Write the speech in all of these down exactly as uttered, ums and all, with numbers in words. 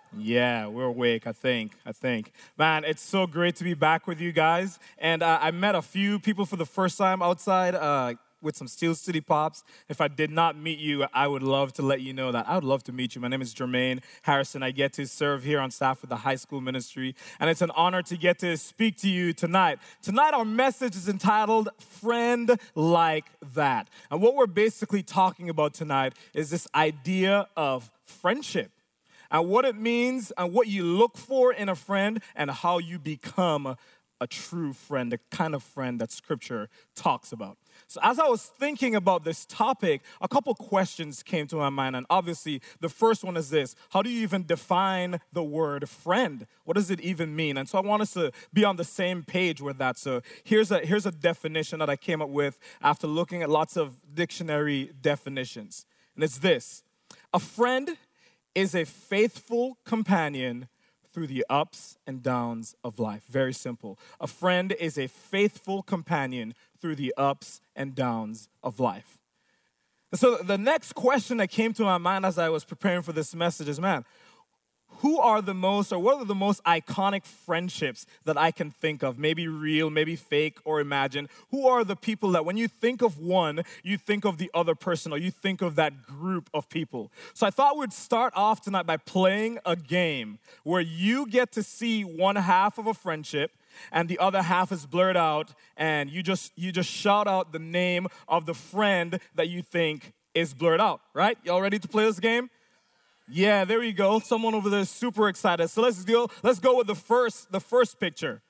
Yeah, we're awake, I think. I think. Man, it's so great to be back with you guys. And uh, I met a few people for the first time outside uh, with some Steel City Pops. If I did not meet you, I would love to let you know that I would love to meet you. My name is Jermaine Harrison. I get to serve here on staff with the high school ministry. And it's an honor to get to speak to you tonight. Tonight, our message is entitled Friend Like That. And what we're basically talking about tonight is this idea of friendship, and what it means and what you look for in a friend and how you become a true friend, the kind of friend that Scripture talks about. So as I was thinking about this topic, a couple questions came to my mind. And obviously, the first one is this: how do you even define the word friend? What does it even mean? And so I want us to be on the same page with that. So here's a, here's a definition that I came up with after looking at lots of dictionary definitions. And it's this: a friend is a faithful companion through the ups and downs of life. Very simple. A friend is a faithful companion through the ups and downs of life. And so the next question that came to my mind as I was preparing for this message is, man, who are the most, or what are the most iconic friendships that I can think of? Maybe real, maybe fake, or imagined. Who are the people that when you think of one, you think of the other person, or you think of that group of people? So I thought we'd start off tonight by playing a game where you get to see one half of a friendship and the other half is blurred out, and you just you just shout out the name of the friend that you think is blurred out, right? Y'all ready to play this game? Yeah, there we go. Someone over there is super excited. So let's go. Let's go with the first, the first picture.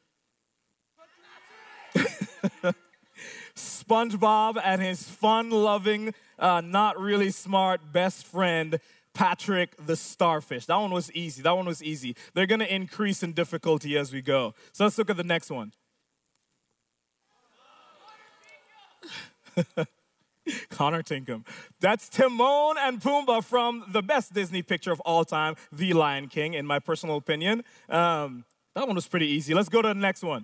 SpongeBob and his fun-loving, uh, not really smart best friend, Patrick the Starfish. That one was easy. That one was easy. They're going to increase in difficulty as we go. So let's look at the next one. Connor Tinkham. That's Timon and Pumbaa from the best Disney picture of all time, The Lion King, in my personal opinion. Um, that one was pretty easy. Let's go to the next one.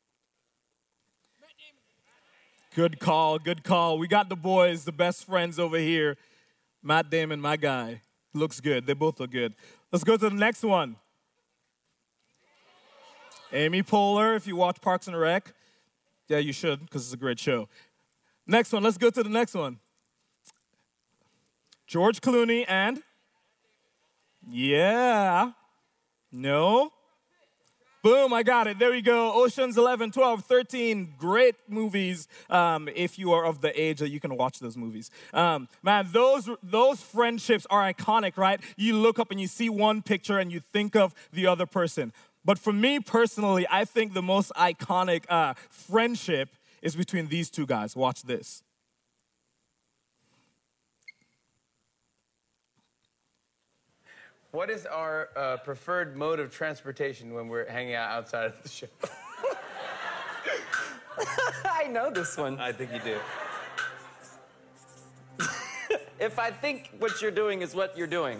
Good call, good call. We got the boys, the best friends over here. Matt Damon, my guy. Looks good. They both look good. Let's go to the next one. Amy Poehler, if you watch Parks and Rec. Yeah, you should, because it's a great show. Next one, let's go to the next one. George Clooney and? Yeah. No. Boom, I got it. There we go. Oceans eleven, twelve, thirteen. Great movies um, if you are of the age that you can watch those movies. Um, man, those, those friendships are iconic, right? You look up and you see one picture and you think of the other person. But for me personally, I think the most iconic uh, friendship is between these two guys. Watch this. What is our uh, preferred mode of transportation when we're hanging out outside of the show? I know this one. I think you do. If I think what you're doing is what you're doing.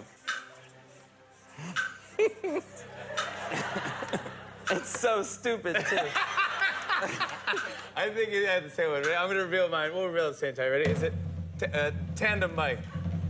It's so stupid, too. I think you had the same one. Ready? I'm going to reveal mine. We'll reveal at the same time. Ready? Is it t- uh, tandem bike?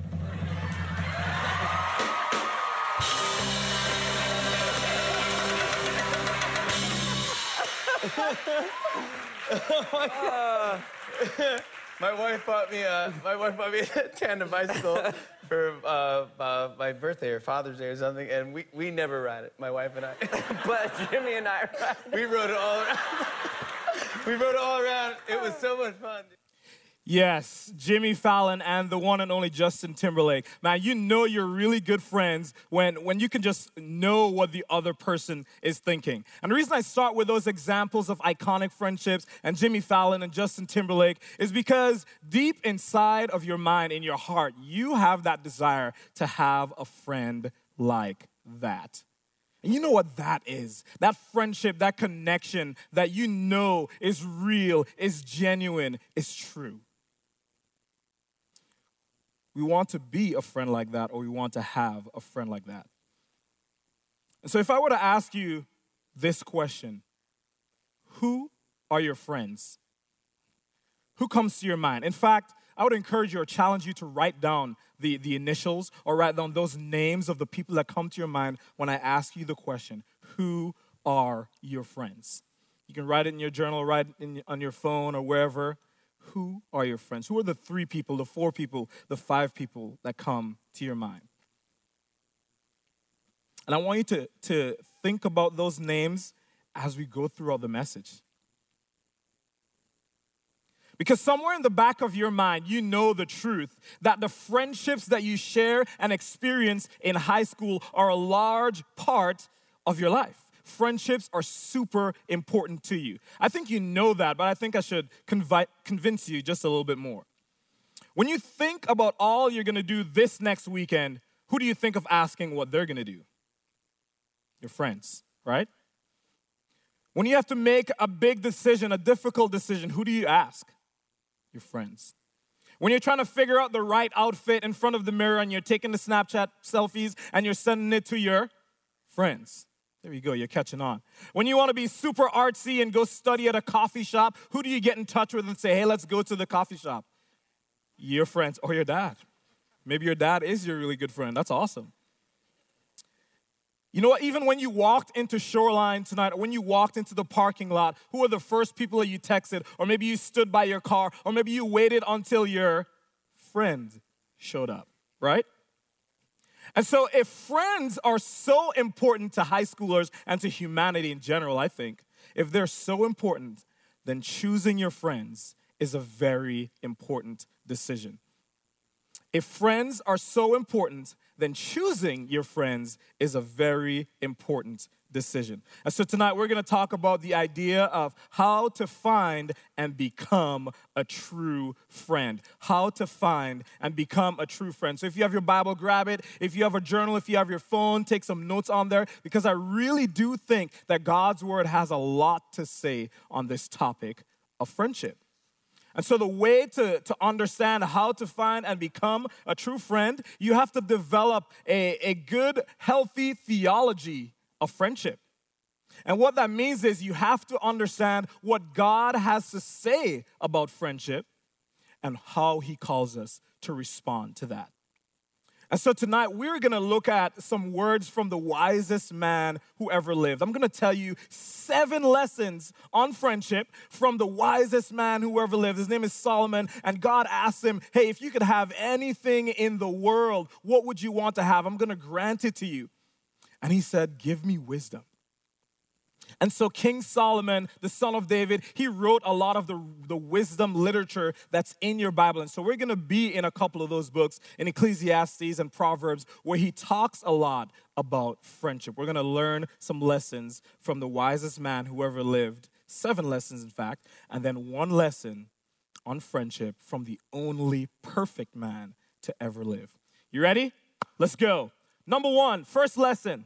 Oh my God. Uh, my wife bought me a my wife bought me a tandem bicycle for uh, uh, my birthday or Father's Day or something, and we, we never ride it. My wife and I. But Jimmy and I ride it. We rode it all around. We rode it all around. It was so much fun. Yes, Jimmy Fallon and the one and only Justin Timberlake. Man, you know you're really good friends when, when you can just know what the other person is thinking. And the reason I start with those examples of iconic friendships and Jimmy Fallon and Justin Timberlake is because deep inside of your mind, in your heart, you have that desire to have a friend like that. And you know what that is? That friendship, that connection that you know is real, is genuine, is true. We want to be a friend like that, or we want to have a friend like that. And so if I were to ask you this question, who are your friends? Who comes to your mind? In fact, I would encourage you or challenge you to write down the, the initials or write down those names of the people that come to your mind when I ask you the question, who are your friends? You can write it in your journal, write it in, on your phone or wherever. Who are your friends? Who are the three people, the four people, the five people that come to your mind? And I want you to, to think about those names as we go throughout the message. Because somewhere in the back of your mind, you know the truth that the friendships that you share and experience in high school are a large part of your life. Friendships are super important to you. I think you know that, but I think I should convi- convince you just a little bit more. When you think about all you're going to do this next weekend, who do you think of asking what they're going to do? Your friends, right? When you have to make a big decision, a difficult decision, who do you ask? Your friends. When you're trying to figure out the right outfit in front of the mirror and you're taking the Snapchat selfies and you're sending it to your friends. There you go, you're catching on. When you want to be super artsy and go study at a coffee shop, who do you get in touch with and say, hey, let's go to the coffee shop? Your friends or your dad. Maybe your dad is your really good friend. That's awesome. You know what? Even when you walked into Shoreline tonight, or when you walked into the parking lot, who are the first people that you texted? Or maybe you stood by your car, or maybe you waited until your friend showed up, right? And so if friends are so important to high schoolers and to humanity in general, I think, if they're so important, then choosing your friends is a very important decision. If friends are so important, then choosing your friends is a very important decision. And so tonight we're going to talk about the idea of how to find and become a true friend. How to find and become a true friend. So if you have your Bible, grab it. If you have a journal, if you have your phone, take some notes on there, because I really do think that God's word has a lot to say on this topic of friendship. And so the way to, to understand how to find and become a true friend, you have to develop a, a good, healthy theology of friendship. And what that means is you have to understand what God has to say about friendship and how he calls us to respond to that. And so tonight, we're going to look at some words from the wisest man who ever lived. I'm going to tell you seven lessons on friendship from the wisest man who ever lived. His name is Solomon, and God asked him, hey, if you could have anything in the world, what would you want to have? I'm going to grant it to you. And he said, give me wisdom. And so King Solomon, the son of David, he wrote a lot of the, the wisdom literature that's in your Bible. And so we're going to be in a couple of those books, in Ecclesiastes and Proverbs, where he talks a lot about friendship. We're going to learn some lessons from the wisest man who ever lived, seven lessons, in fact, and then one lesson on friendship from the only perfect man to ever live. You ready? Let's go. Number one, first lesson,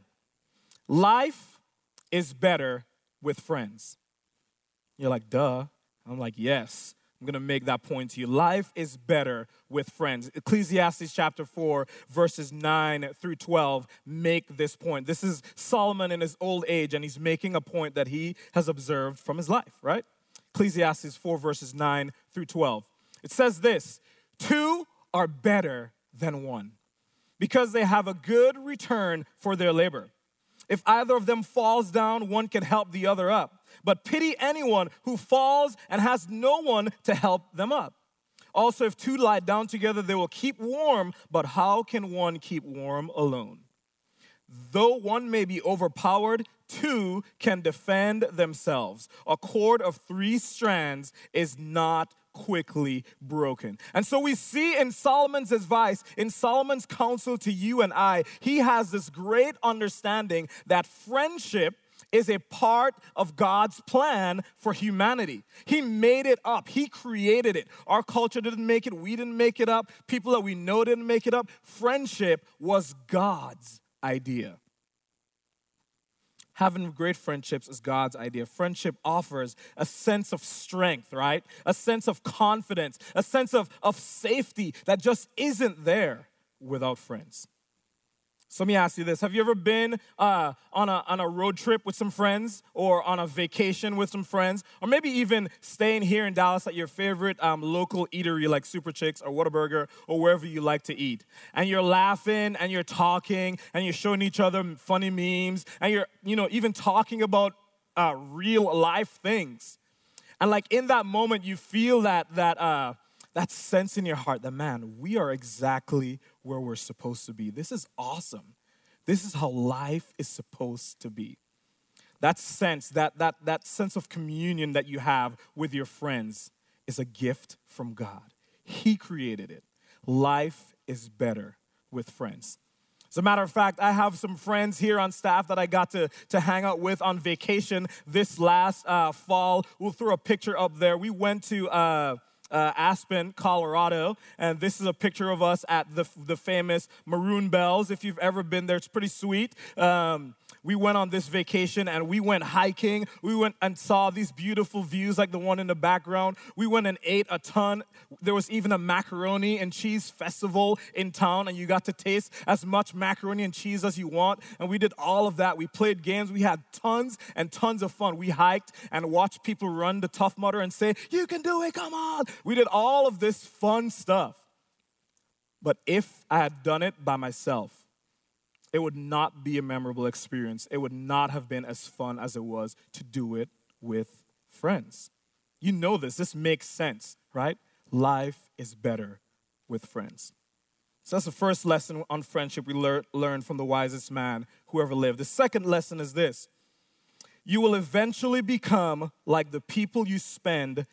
life is better with friends. You're like, duh. I'm like, yes. I'm going to make that point to you. Life is better with friends. Ecclesiastes chapter four, verses nine through twelve make this point. This is Solomon in his old age, and he's making a point that he has observed from his life, right? Ecclesiastes four, verses nine through twelve. It says this, two are better than one, because they have a good return for their labor. If either of them falls down, one can help the other up. But pity anyone who falls and has no one to help them up. Also, if two lie down together, they will keep warm, but how can one keep warm alone? Though one may be overpowered, two can defend themselves. A cord of three strands is not quickly broken. And so we see in Solomon's advice, in Solomon's counsel to you and I, he has this great understanding that friendship is a part of God's plan for humanity. He made it up. He created it. Our culture didn't make it. We didn't make it up. People that we know didn't make it up. Friendship was God's idea. Having great friendships is God's idea. Friendship offers a sense of strength, right? A sense of confidence, a sense of, of safety that just isn't there without friends. So let me ask you this. Have you ever been uh, on, a, on a road trip with some friends or on a vacation with some friends or maybe even staying here in Dallas at your favorite um, local eatery like Super Chicks or Whataburger or wherever you like to eat? And you're laughing and you're talking and you're showing each other funny memes and you're, you know, even talking about uh, real life things. And like in that moment, you feel that, that, uh, that sense in your heart that, man, we are exactly where we're supposed to be. This is awesome. This is how life is supposed to be. That sense, that, that, that sense of communion that you have with your friends is a gift from God. He created it. Life is better with friends. As a matter of fact, I have some friends here on staff that I got to, to hang out with on vacation this last uh, fall. We'll throw a picture up there. We went to uh, uh, Aspen, Colorado, and this is a picture of us at the, the famous Maroon Bells. If you've ever been there, it's pretty sweet. Um, we went on this vacation and we went hiking. We went and saw these beautiful views like the one in the background. We went and ate a ton. There was even a macaroni and cheese festival in town, and you got to taste as much macaroni and cheese as you want. And we did all of that. We played games. We had tons and tons of fun. We hiked and watched people run the Tough Mudder and say, "You can do it, come on." We did all of this fun stuff. But if I had done it by myself, it would not be a memorable experience. It would not have been as fun as it was to do it with friends. You know this. This makes sense, right? Life is better with friends. So that's the first lesson on friendship we lear- learned from the wisest man who ever lived. The second lesson is this. You will eventually become like the people you spend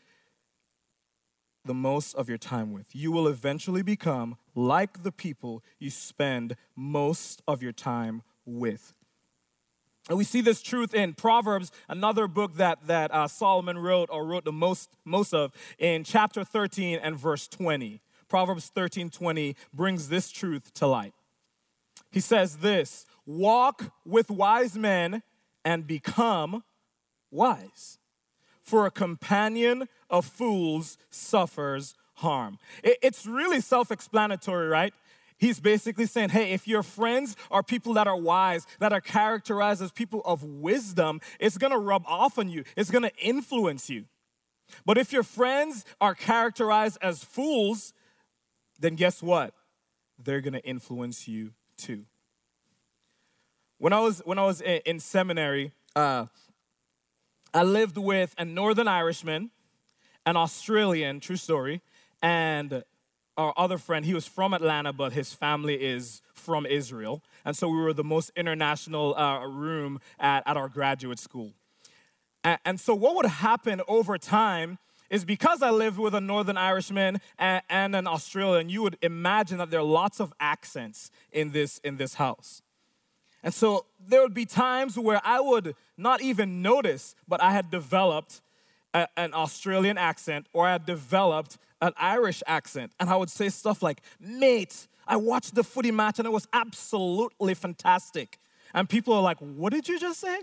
the most of your time with. You will eventually become like the people you spend most of your time with. And we see this truth in Proverbs, another book that, that uh, Solomon wrote or wrote the most, most of, in chapter thirteen and verse twenty. Proverbs thirteen twenty brings this truth to light. He says this, "Walk with wise men and become wise. For a companion of fools suffers harm." It's really self-explanatory, right? He's basically saying, hey, if your friends are people that are wise, that are characterized as people of wisdom, it's going to rub off on you. It's going to influence you. But if your friends are characterized as fools, then guess what? They're going to influence you too. When I was when I was in, in seminary, uh, I lived with a Northern Irishman, an Australian, true story, and our other friend. He was from Atlanta, but his family is from Israel. And so we were the most international uh, room at, at our graduate school. And, and so what would happen over time is because I lived with a Northern Irishman and, and an Australian, you would imagine that there are lots of accents in this in this house. And so there would be times where I would not even notice, but I had developed a, an Australian accent or I had developed an Irish accent. And I would say stuff like, "Mate, I watched the footy match and it was absolutely fantastic." And people are like, "What did you just say?"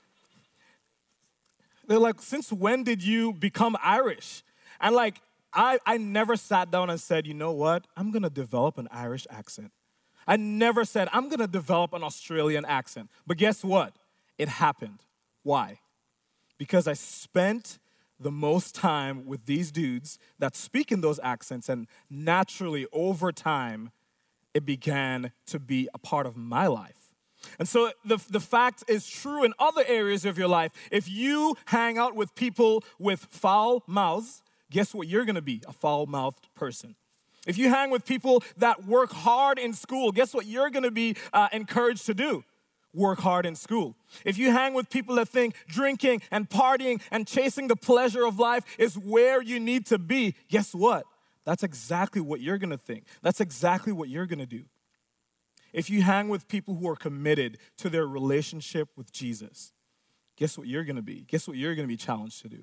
They're like, "Since when did you become Irish?" And like, I, I never sat down and said, you know what? I'm going to develop an Irish accent. I never said, I'm going to develop an Australian accent. But guess what? It happened. Why? Because I spent the most time with these dudes that speak in those accents, and naturally, over time, it began to be a part of my life. And so the, the fact is true in other areas of your life. If you hang out with people with foul mouths, guess what you're going to be? A foul-mouthed person. If you hang with people that work hard in school, guess what you're going to be uh, encouraged to do? Work hard in school. If you hang with people that think drinking and partying and chasing the pleasure of life is where you need to be, guess what? That's exactly what you're going to think. That's exactly what you're going to do. If you hang with people who are committed to their relationship with Jesus, guess what you're going to be? Guess what you're going to be challenged to do?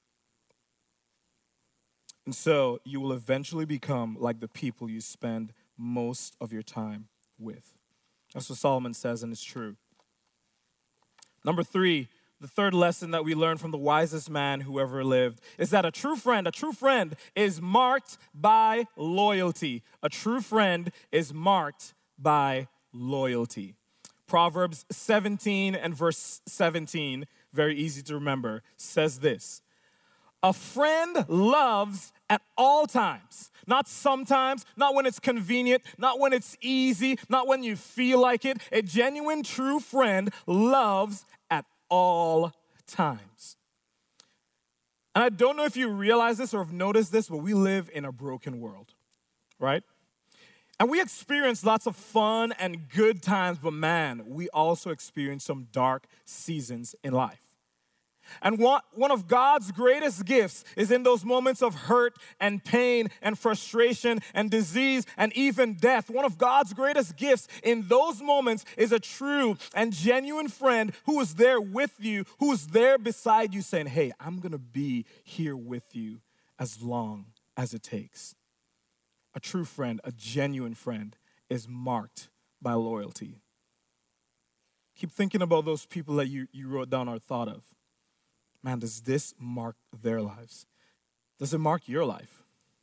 And so you will eventually become like the people you spend most of your time with. That's what Solomon says, and it's true. Number three, the third lesson that we learn from the wisest man who ever lived is that a true friend, a true friend is marked by loyalty. A true friend is marked by loyalty. Proverbs seventeen and verse seventeen, very easy to remember, says this: a friend loves at all times, not sometimes, not when it's convenient, not when it's easy, not when you feel like it. A genuine, true friend loves at all times. And I don't know if you realize this or have noticed this, but we live in a broken world, right? And we experience lots of fun and good times, but man, we also experience some dark seasons in life. And one, one of God's greatest gifts is in those moments of hurt and pain and frustration and disease and even death. One of God's greatest gifts in those moments is a true and genuine friend who is there with you, who is there beside you saying, hey, I'm going to be here with you as long as it takes. A true friend, a genuine friend, is marked by loyalty. Keep thinking about those people that you, you wrote down or thought of. Man, does this mark their lives? Does it mark your life?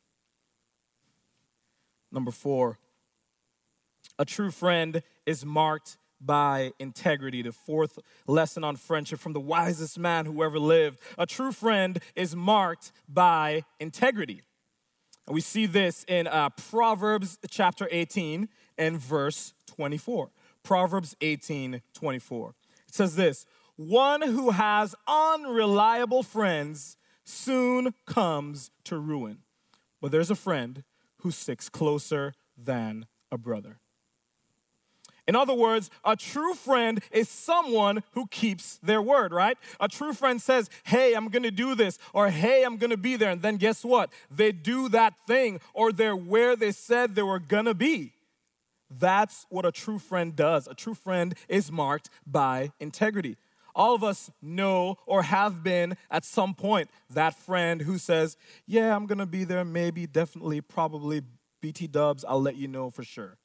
Number four, a true friend is marked by integrity. The fourth lesson on friendship from the wisest man who ever lived. A true friend is marked by integrity. And we see this in uh, Proverbs chapter eighteen and verse twenty-four. Proverbs eighteen, twenty-four. It says this: one who has unreliable friends soon comes to ruin, but there's a friend who sticks closer than a brother. In other words, a true friend is someone who keeps their word, right? A true friend says, hey, I'm going to do this, or hey, I'm going to be there. And then guess what? They do that thing, or they're where they said they were going to be. That's what a true friend does. A true friend is marked by integrity. All of us know or have been at some point that friend who says, yeah, I'm going to be there, maybe, definitely, probably, B T dubs, I'll let you know for sure.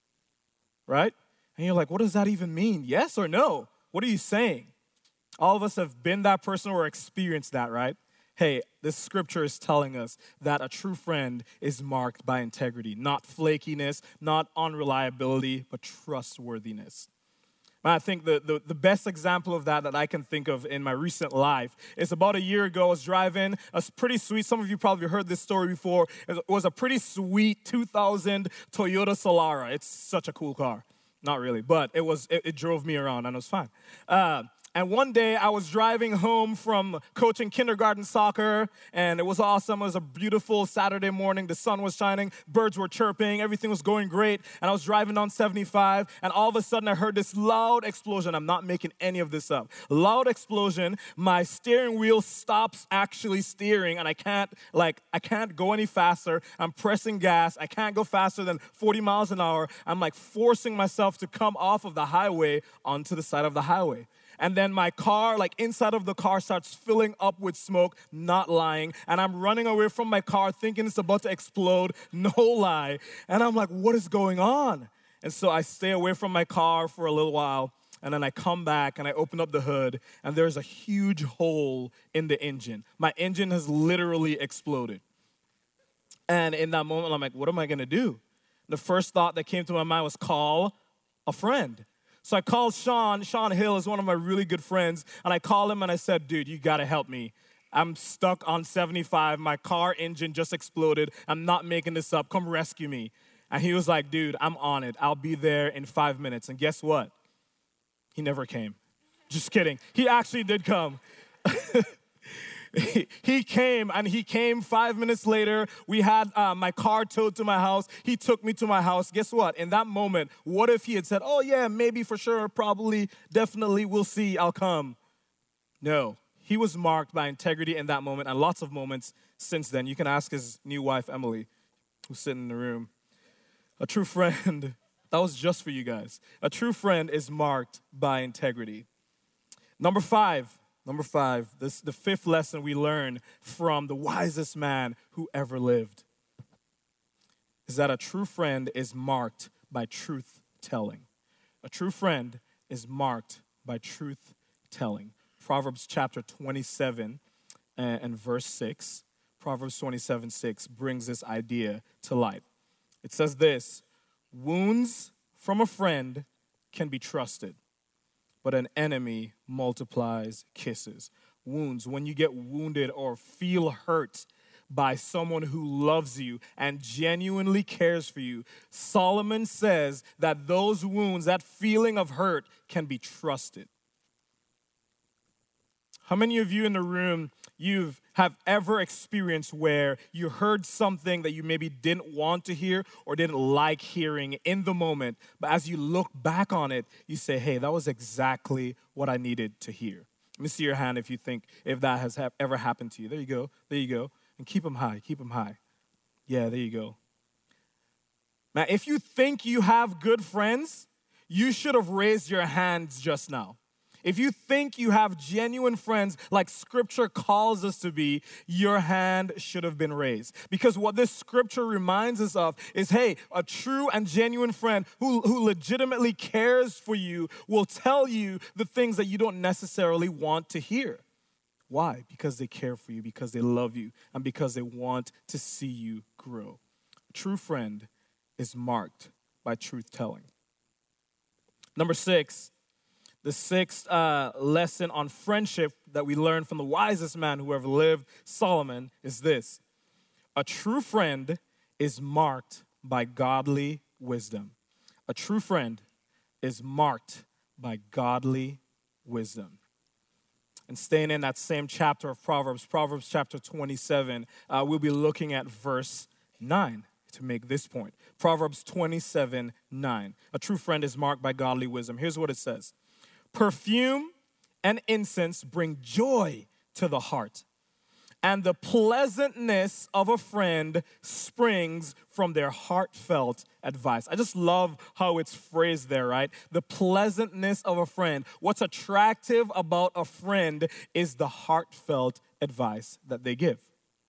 Right? And you're like, what does that even mean? Yes or no? What are you saying? All of us have been that person or experienced that, right? Hey, this scripture is telling us that a true friend is marked by integrity, not flakiness, not unreliability, but trustworthiness. I think the, the, the best example of that that I can think of in my recent life is about a year ago. I was driving a pretty sweet, some of you probably heard this story before. It was a pretty sweet two thousand Toyota Solara. It's such a cool car. Not really, but it was. It, it drove me around and it was fine. Uh, And one day I was driving home from coaching kindergarten soccer, and it was awesome. It was a beautiful Saturday morning. The sun was shining, birds were chirping, everything was going great. And I was driving down seventy-five, and all of a sudden I heard this loud explosion. I'm not making any of this up. Loud explosion. My steering wheel stops actually steering, and I can't like I can't go any faster. I'm pressing gas. I can't go faster than forty miles an hour. I'm like forcing myself to come off of the highway onto the side of the highway. And then my car, like inside of the car, starts filling up with smoke, not lying. And I'm running away from my car thinking it's about to explode, no lie. And I'm like, what is going on? And so I stay away from my car for a little while. And then I come back and I open up the hood, and there's a huge hole in the engine. My engine has literally exploded. And in that moment, I'm like, what am I going to do? The first thought that came to my mind was call a friend. So I called Sean. Sean Hill is one of my really good friends. And I called him and I said, dude, you got to help me. I'm stuck on seventy-five. My car engine just exploded. I'm not making this up. Come rescue me. And he was like, dude, I'm on it. I'll be there in five minutes. And guess what? He never came. Just kidding. He actually did come. He came, and he came five minutes later. We had uh, my car towed to my house. He took me to my house. Guess what? In that moment, what if he had said, oh, yeah, maybe, for sure, probably, definitely, we'll see, I'll come. No, he was marked by integrity in that moment, and lots of moments since then. You can ask his new wife, Emily, who's sitting in the room. A true friend, that was just for you guys. A true friend is marked by integrity. Number five. Number five, this the fifth lesson we learn from the wisest man who ever lived is that a true friend is marked by truth telling. A true friend is marked by truth telling. Proverbs chapter twenty-seven and, and verse six, Proverbs twenty-seven, six brings this idea to light. It says this: wounds from a friend can be trusted, but an enemy multiplies kisses. Wounds, when you get wounded or feel hurt by someone who loves you and genuinely cares for you, Solomon says that those wounds, that feeling of hurt, can be trusted. How many of you in the room, you've have ever experienced where you heard something that you maybe didn't want to hear or didn't like hearing in the moment, but as you look back on it, you say, hey, that was exactly what I needed to hear. Let me see your hand if you think, if that has ha- ever happened to you. There you go, there you go. And keep them high, keep them high. Yeah, there you go. Now, if you think you have good friends, you should have raised your hands just now. If you think you have genuine friends like Scripture calls us to be, your hand should have been raised. Because what this Scripture reminds us of is, hey, a true and genuine friend who, who legitimately cares for you will tell you the things that you don't necessarily want to hear. Why? Because they care for you, because they love you, and because they want to see you grow. A true friend is marked by truth-telling. Number six, the sixth uh, lesson on friendship that we learn from the wisest man who ever lived, Solomon, is this. A true friend is marked by godly wisdom. A true friend is marked by godly wisdom. And staying in that same chapter of Proverbs, Proverbs chapter twenty-seven, uh, we'll be looking at verse nine to make this point. Proverbs twenty-seven, nine. A true friend is marked by godly wisdom. Here's what it says. Perfume and incense bring joy to the heart, and the pleasantness of a friend springs from their heartfelt advice. I just love how it's phrased there, right? The pleasantness of a friend. What's attractive about a friend is the heartfelt advice that they give.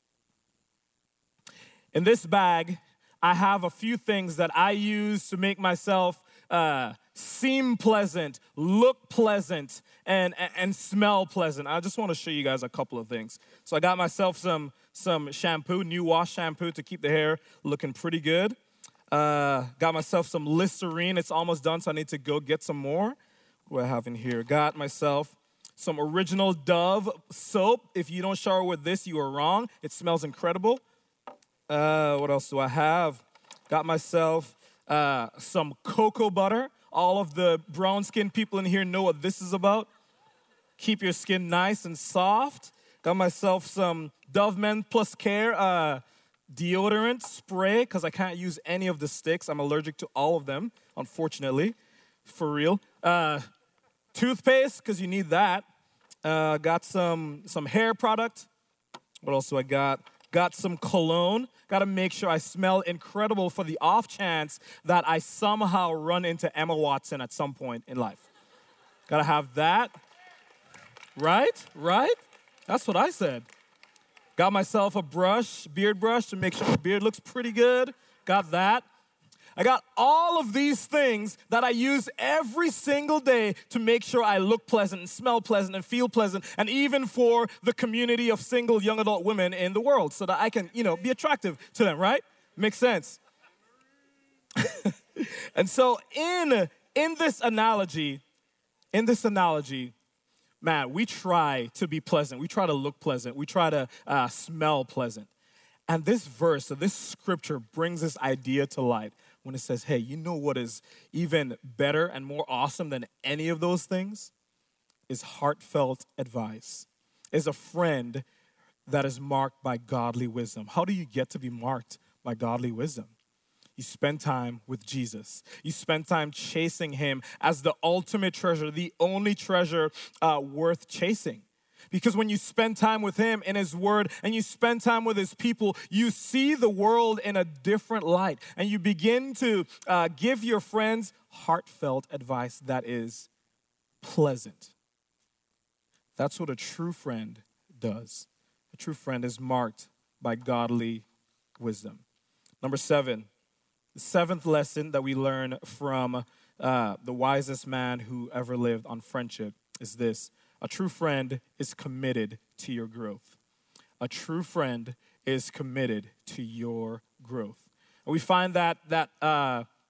In this bag, I have a few things that I use to make myself uh, seem pleasant, look pleasant, and, and, and smell pleasant. I just want to show you guys a couple of things. So I got myself some, some shampoo, new wash shampoo to keep the hair looking pretty good. Uh, got myself some Listerine. It's almost done, so I need to go get some more. What do I have in here? Got myself some original Dove soap. If you don't shower with this, you are wrong. It smells incredible. Uh, what else do I have? Got myself uh, some cocoa butter. All of the brown-skinned people in here know what this is about. Keep your skin nice and soft. Got myself some Dove Men Plus Care uh, deodorant spray because I can't use any of the sticks. I'm allergic to all of them, unfortunately, for real. Uh, toothpaste because you need that. Uh, got some some hair product. What else do I got? Got some cologne. Got to make sure I smell incredible for the off chance that I somehow run into Emma Watson at some point in life. Got to have that. Right? Right? That's what I said. Got myself a brush, beard brush, to make sure my beard looks pretty good. Got that. I got all of these things that I use every single day to make sure I look pleasant and smell pleasant and feel pleasant, and even for the community of single young adult women in the world so that I can, you know, be attractive to them, right? Makes sense. And so in, in this analogy, in this analogy, man, we try to be pleasant. We try to look pleasant. We try to uh, smell pleasant. And this verse, so this scripture brings this idea to light when it says, hey, you know what is even better and more awesome than any of those things? Is heartfelt advice, is a friend that is marked by godly wisdom. How do you get to be marked by godly wisdom? You spend time with Jesus. You spend time chasing him as the ultimate treasure, the only treasure uh, worth chasing. Because when you spend time with him in his word and you spend time with his people, you see the world in a different light. And you begin to uh, give your friends heartfelt advice that is pleasant. That's what a true friend does. A true friend is marked by godly wisdom. Number seven, the seventh lesson that we learn from uh, the wisest man who ever lived on friendship is this. A true friend is committed to your growth. A true friend is committed to your growth. And we find that that uh,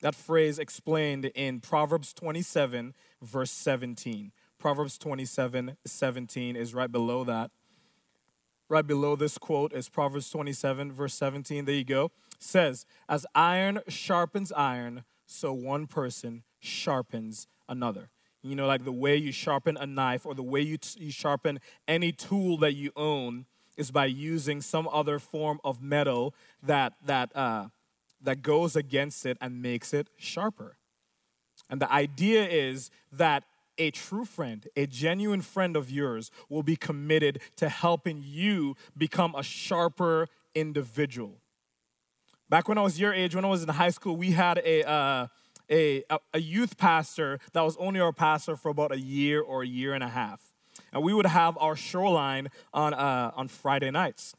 That phrase explained in Proverbs twenty-seven, verse seventeen. Proverbs twenty-seven, seventeen is right below that. Right below this quote is Proverbs twenty-seven, verse seventeen. There you go. It says, as iron sharpens iron, so one person sharpens another. You know, like the way you sharpen a knife or the way you, t- you sharpen any tool that you own is by using some other form of metal that, that, uh, that goes against it and makes it sharper. And the idea is that a true friend, a genuine friend of yours will be committed to helping you become a sharper individual. Back when I was your age, when I was in high school, we had a, uh, a, a youth pastor that was only our pastor for about a year or a year and a half. And we would have our shoreline on, uh, on Friday nights.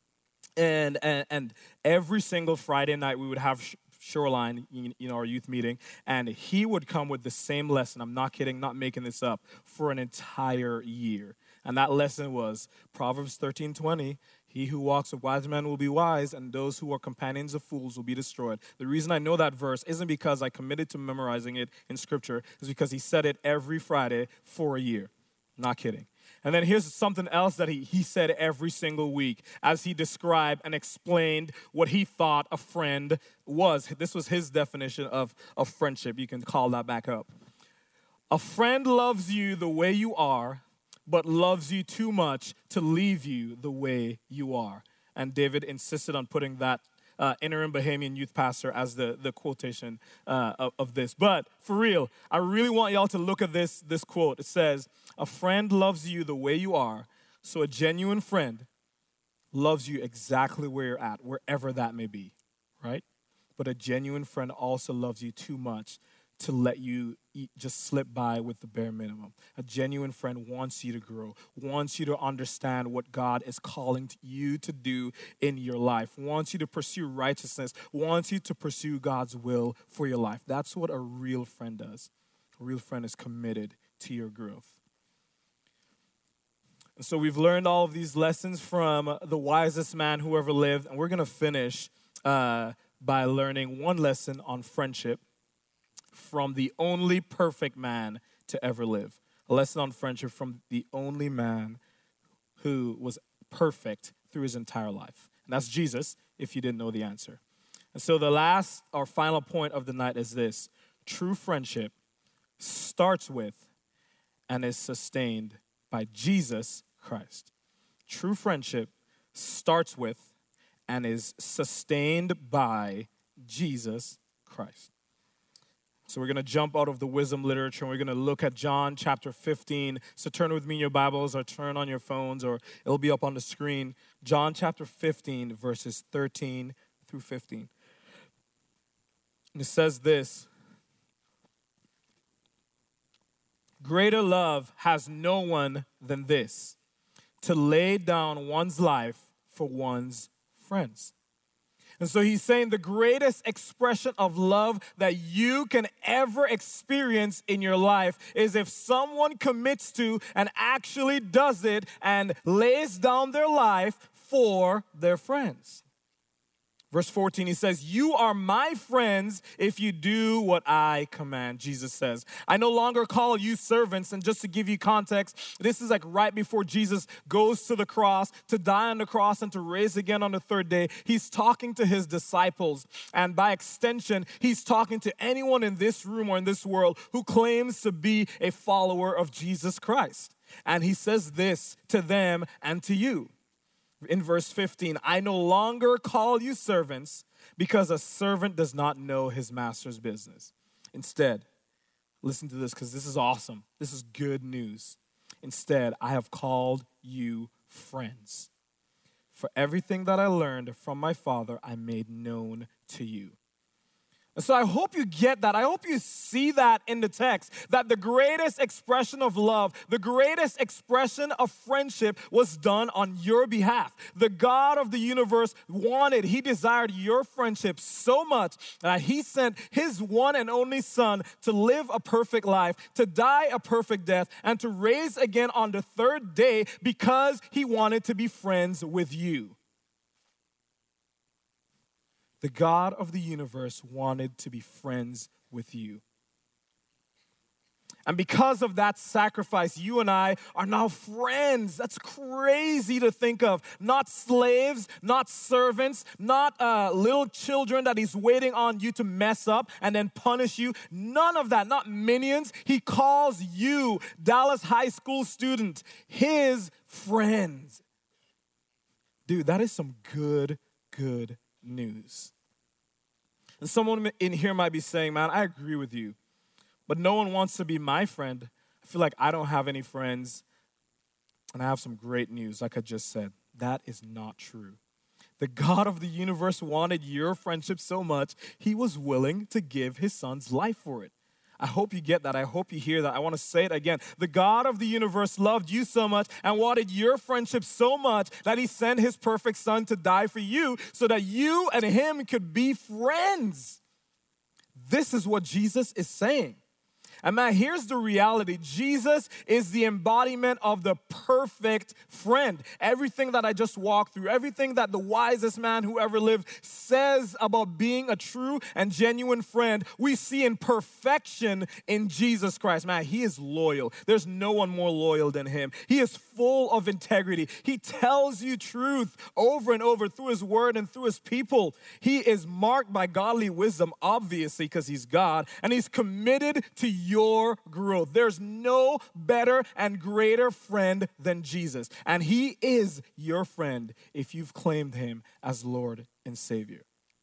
And, and, and every single Friday night, we would have sh- Shoreline, you know, our youth meeting, and he would come with the same lesson. I'm not kidding, not making this up, for an entire year. And that lesson was Proverbs thirteen twenty. He who walks with wise men will be wise, and those who are companions of fools will be destroyed. The reason I know that verse isn't because I committed to memorizing it in Scripture. It's because he said it every Friday for a year. Not kidding. And then here's something else that he, he said every single week as he described and explained what he thought a friend was. This was his definition of, of friendship. You can call that back up. A friend loves you the way you are, but loves you too much to leave you the way you are. And David insisted on putting that Uh, interim Bahamian youth pastor as the, the quotation uh, of, of this. But for real, I really want y'all to look at this, this quote. It says, a friend loves you the way you are, so a genuine friend loves you exactly where you're at, wherever that may be, right? But a genuine friend also loves you too much to let you eat, just slip by with the bare minimum. A genuine friend wants you to grow, wants you to understand what God is calling you to do in your life, wants you to pursue righteousness, wants you to pursue God's will for your life. That's what a real friend does. A real friend is committed to your growth. And so we've learned all of these lessons from the wisest man who ever lived, and we're going to finish uh, by learning one lesson on friendship from the only perfect man to ever live. A lesson on friendship from the only man who was perfect through his entire life. And that's Jesus, if you didn't know the answer. And so the last or final point of the night is this. True friendship starts with and is sustained by Jesus Christ. True friendship starts with and is sustained by Jesus Christ. So we're going to jump out of the wisdom literature and we're going to look at John chapter fifteen. So turn with me in your Bibles or turn on your phones or it'll be up on the screen. John chapter fifteen, verses thirteen through fifteen. And it says this. Greater love has no one than this, to lay down one's life for one's friends. And so he's saying the greatest expression of love that you can ever experience in your life is if someone commits to and actually does it and lays down their life for their friends. Verse fourteen, he says, you are my friends if you do what I command, Jesus says. I no longer call you servants. And just to give you context, this is like right before Jesus goes to the cross, to die on the cross and to raise again on the third day. He's talking to his disciples. And by extension, he's talking to anyone in this room or in this world who claims to be a follower of Jesus Christ. And he says this to them and to you. In verse fifteen, I no longer call you servants because a servant does not know his master's business. Instead, listen to this because this is awesome. This is good news. Instead, I have called you friends. For everything that I learned from my Father, I made known to you. And so I hope you get that. I hope you see that in the text, that the greatest expression of love, the greatest expression of friendship was done on your behalf. The God of the universe wanted, he desired your friendship so much that he sent his one and only son to live a perfect life, to die a perfect death, and to raise again on the third day because he wanted to be friends with you. The God of the universe wanted to be friends with you. And because of that sacrifice, you and I are now friends. That's crazy to think of. Not slaves, not servants, not uh, little children that he's waiting on you to mess up and then punish you. None of that, not minions. He calls you, Dallas High School student, his friends. Dude, that is some good, good news. And someone in here might be saying, man, I agree with you. But no one wants to be my friend. I feel like I don't have any friends. And I have some great news, like I just said. That is not true. The God of the universe wanted your friendship so much, he was willing to give his son's life for it. I hope you get that. I hope you hear that. I want to say it again. The God of the universe loved you so much and wanted your friendship so much that he sent his perfect son to die for you so that you and him could be friends. This is what Jesus is saying. And man, here's the reality. Jesus is the embodiment of the perfect friend. Everything that I just walked through, everything that the wisest man who ever lived says about being a true and genuine friend, we see in perfection in Jesus Christ. Man, he is loyal. There's no one more loyal than him. He is full of integrity. He tells you truth over and over through his word and through his people. He is marked by godly wisdom, obviously, because he's God, and he's committed to your growth. There's no better and greater friend than Jesus, and he is your friend if you've claimed him as Lord and Savior.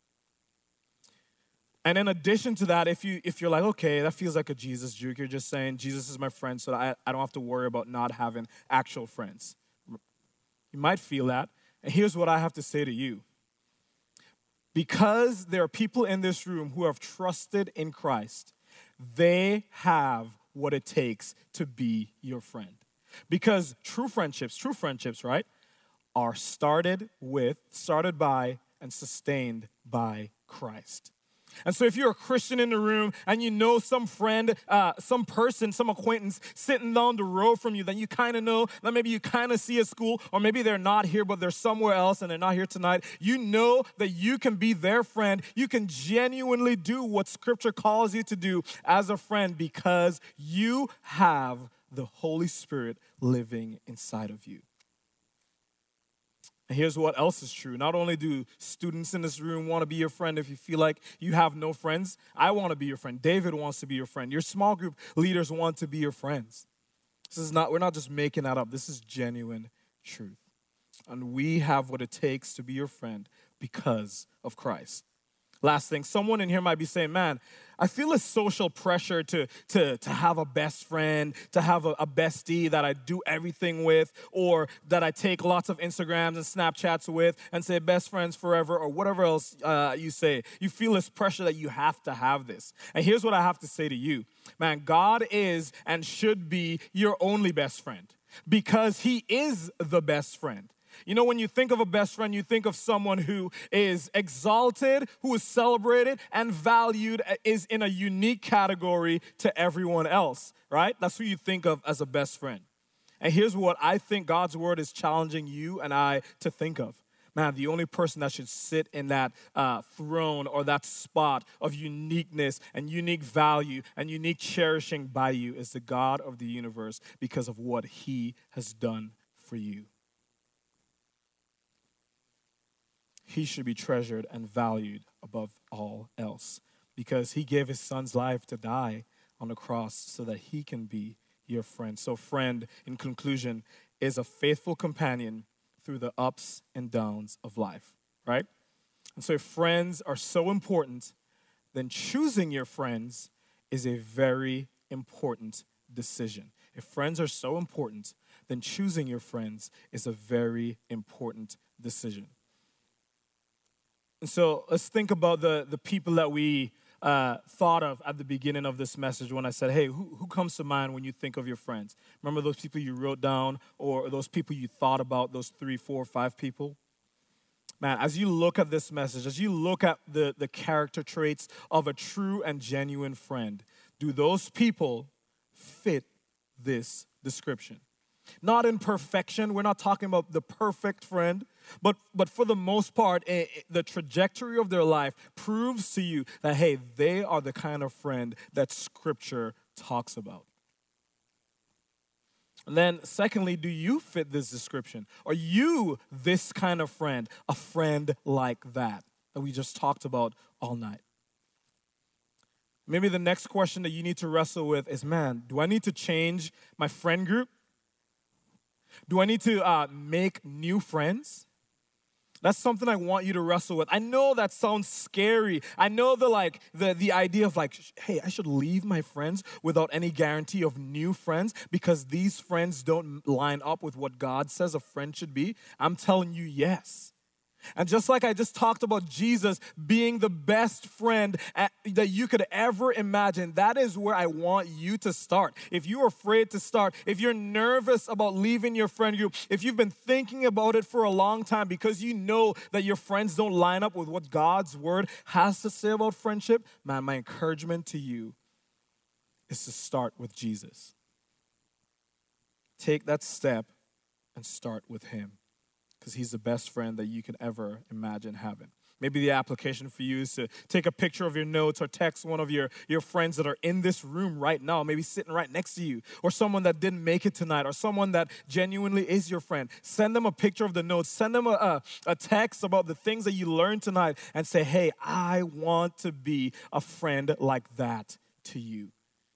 And in addition to that, if, you, if you're like, okay, that feels like a Jesus juke, you're just saying Jesus is my friend so that I, I don't have to worry about not having actual friends. You might feel that. And here's what I have to say to you. Because there are people in this room who have trusted in Christ, they have what it takes to be your friend. Because true friendships, true friendships, right, are started with, started by, and sustained by Christ. And so if you're a Christian in the room and you know some friend, uh, some person, some acquaintance sitting down the road from you that you kind of know, that maybe you kind of see at school, or maybe they're not here, but they're somewhere else and they're not here tonight, you know that you can be their friend. You can genuinely do what Scripture calls you to do as a friend because you have the Holy Spirit living inside of you. And here's what else is true. Not only do students in this room want to be your friend if you feel like you have no friends, I want to be your friend. David wants to be your friend. Your small group leaders want to be your friends. This is not, we're not just making that up. This is genuine truth. And we have what it takes to be your friend because of Christ. Last thing, someone in here might be saying, man, I feel a social pressure to, to, to have a best friend, to have a, a bestie that I do everything with, or that I take lots of Instagrams and Snapchats with and say best friends forever, or whatever else uh, you say. You feel this pressure that you have to have this. And here's what I have to say to you. Man, God is and should be your only best friend because he is the best friend. You know, when you think of a best friend, you think of someone who is exalted, who is celebrated and valued, is in a unique category to everyone else, right? That's who you think of as a best friend. And here's what I think God's word is challenging you and I to think of. Man, the only person that should sit in that uh, throne or that spot of uniqueness and unique value and unique cherishing by you is the God of the universe because of what he has done for you. He should be treasured and valued above all else because he gave his son's life to die on the cross so that he can be your friend. So friend, in conclusion, is a faithful companion through the ups and downs of life, right? And so if friends are so important, then choosing your friends is a very important decision. If friends are so important, then choosing your friends is a very important decision. And so let's think about the, the people that we uh, thought of at the beginning of this message when I said, hey, who, who comes to mind when you think of your friends? Remember those people you wrote down or those people you thought about, those three, four, five people? Man, as you look at this message, as you look at the, the character traits of a true and genuine friend, do those people fit this description? Not in perfection. We're not talking about the perfect friend. But, but for the most part, eh, eh, the trajectory of their life proves to you that, hey, they are the kind of friend that Scripture talks about. And then secondly, do you fit this description? Are you this kind of friend, a friend like that that we just talked about all night? Maybe the next question that you need to wrestle with is, man, do I need to change my friend group? Do I need to uh, make new friends? That's something I want you to wrestle with. I know that sounds scary. I know the like the, the idea of like, hey, I should leave my friends without any guarantee of new friends because these friends don't line up with what God says a friend should be. I'm telling you, yes. And just like I just talked about Jesus being the best friend that you could ever imagine, that is where I want you to start. If you're afraid to start, if you're nervous about leaving your friend group, if you've been thinking about it for a long time because you know that your friends don't line up with what God's word has to say about friendship, man, my encouragement to you is to start with Jesus. Take that step and start with him, because he's the best friend that you could ever imagine having. Maybe the application for you is to take a picture of your notes or text one of your, your friends that are in this room right now, maybe sitting right next to you, or someone that didn't make it tonight, or someone that genuinely is your friend. Send them a picture of the notes. Send them a, a, a text about the things that you learned tonight and say, hey, I want to be a friend like that to you.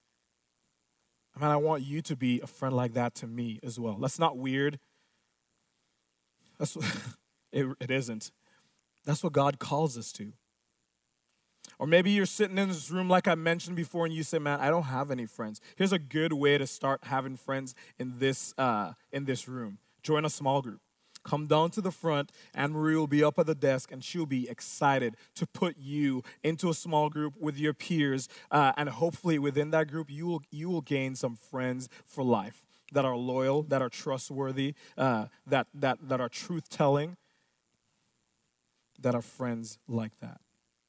I mean, I want you to be a friend like that to me as well. That's not weird. That's what, it, it isn't. That's what God calls us to. Or maybe you're sitting in this room like I mentioned before and you say, man, I don't have any friends. Here's a good way to start having friends in this, uh, in this room. Join a small group. Come down to the front. Anne-Marie will be up at the desk and she'll be excited to put you into a small group with your peers. Uh, and hopefully within that group, you will, you will gain some friends for life that are loyal, that are trustworthy, uh, that, that, that are truth-telling, that are friends like that.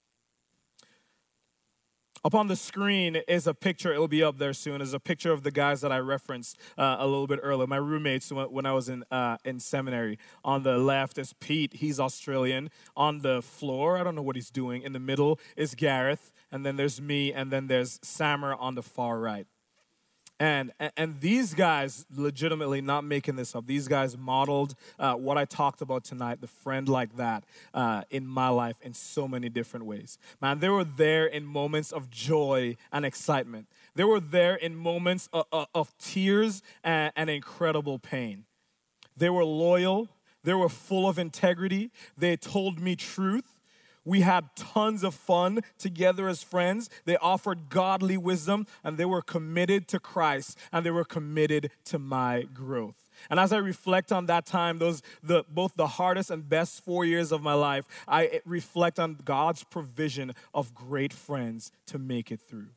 Up on the screen is a picture, it'll be up there soon, is a picture of the guys that I referenced uh, a little bit earlier, my roommates when I was in uh, in seminary. On the left is Pete, he's Australian. On the floor, I don't know what he's doing. In the middle is Gareth, and then there's me, and then there's Samer on the far right. And, and these guys, legitimately not making this up, these guys modeled uh, what I talked about tonight, the friend like that, uh, in my life in so many different ways. Man, they were there in moments of joy and excitement. They were there in moments of, of, of tears and, and incredible pain. They were loyal. They were full of integrity. They told me truth. We had tons of fun together as friends. They offered godly wisdom, and they were committed to Christ, and they were committed to my growth. And as I reflect on that time, those the both the hardest and best four years of my life, I reflect on God's provision of great friends to make it through.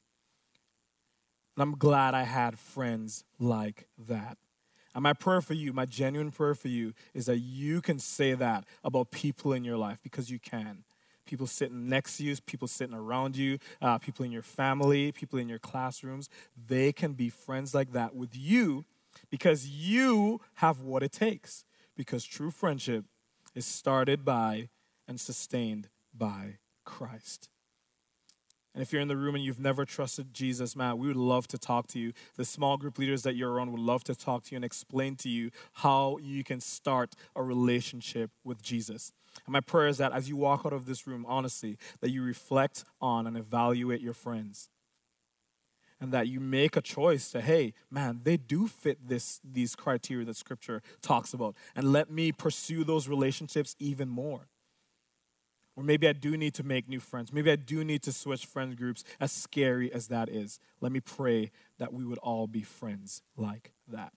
And I'm glad I had friends like that. And my prayer for you, my genuine prayer for you, is that you can say that about people in your life, because you can. People sitting next to you, people sitting around you, uh, people in your family, people in your classrooms. They can be friends like that with you because you have what it takes. Because true friendship is started by and sustained by Christ. And if you're in the room and you've never trusted Jesus, man, we would love to talk to you. The small group leaders that you're around would love to talk to you and explain to you how you can start a relationship with Jesus. And my prayer is that as you walk out of this room, honestly, that you reflect on and evaluate your friends. And that you make a choice to, hey, man, they do fit this these criteria that Scripture talks about. And let me pursue those relationships even more. Or maybe I do need to make new friends. Maybe I do need to switch friend groups, as scary as that is. Let me pray that we would all be friends like that.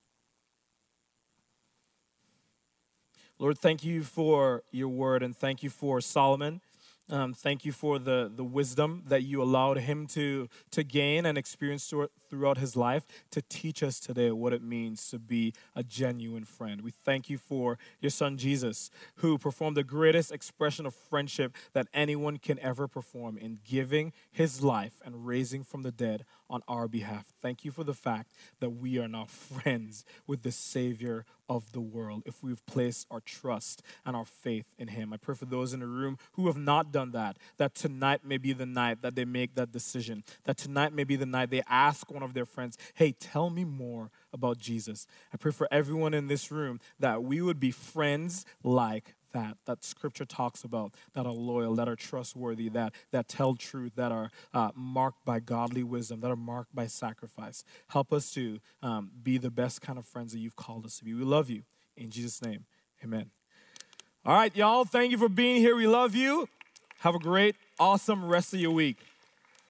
Lord, thank you for your word, and thank you for Solomon. Um, thank you for the, the wisdom that you allowed him to, to gain and experience throughout his life to teach us today what it means to be a genuine friend. We thank you for your son Jesus, who performed the greatest expression of friendship that anyone can ever perform in giving his life and raising from the dead on our behalf. Thank you for the fact that we are now friends with the Savior of the world if we've placed our trust and our faith in him. I pray for those in the room who have not done that, that tonight may be the night that they make that decision, that tonight may be the night they ask one of their friends, hey, tell me more about Jesus. I pray for everyone in this room that we would be friends like that, that scripture talks about, that are loyal, that are trustworthy, that, that tell truth, that are uh, marked by godly wisdom, that are marked by sacrifice. Help us to um, be the best kind of friends that you've called us to be. We love you. In Jesus' name, amen. All right, y'all, thank you for being here. We love you. Have a great, awesome rest of your week.